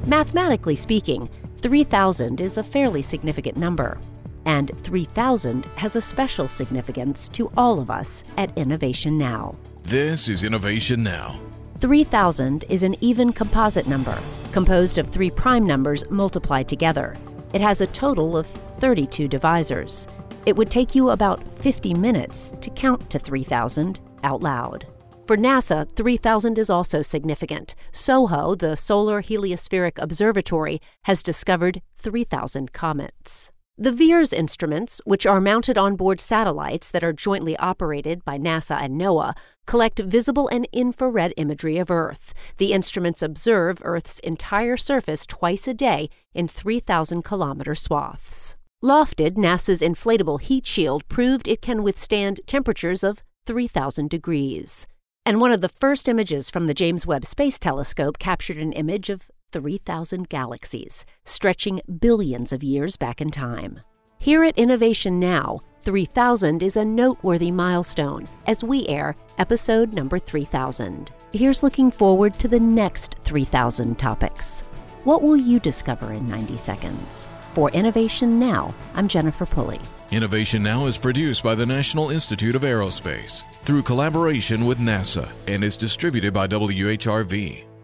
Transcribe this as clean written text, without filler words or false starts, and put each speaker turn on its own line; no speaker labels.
Mathematically speaking, 3,000 is a fairly significant number, and 3,000 has a special significance to all of us at Innovation Now.
This is Innovation Now.
3,000 is an even composite number, composed of 3 prime numbers multiplied together. It has a total of 32 divisors. It would take you about 50 minutes to count to 3,000 out loud. For NASA, 3,000 is also significant. SOHO, the Solar Heliospheric Observatory, has discovered 3,000 comets. The VIIRS instruments, which are mounted on board satellites that are jointly operated by NASA and NOAA, collect visible and infrared imagery of Earth. The instruments observe Earth's entire surface twice a day in 3,000-kilometer swaths. Lofted, NASA's inflatable heat shield, proved it can withstand temperatures of 3,000 degrees. And one of the first images from the James Webb Space Telescope captured an image of 3,000 galaxies, stretching billions of years back in time. Here at Innovation Now, 3,000 is a noteworthy milestone as we air episode number 3,000. Here's looking forward to the next 3,000 topics. What will you discover in 90 seconds? For Innovation Now, I'm Jennifer Pulley.
Innovation Now is produced by the National Institute of Aerospace through collaboration with NASA and is distributed by WHRV.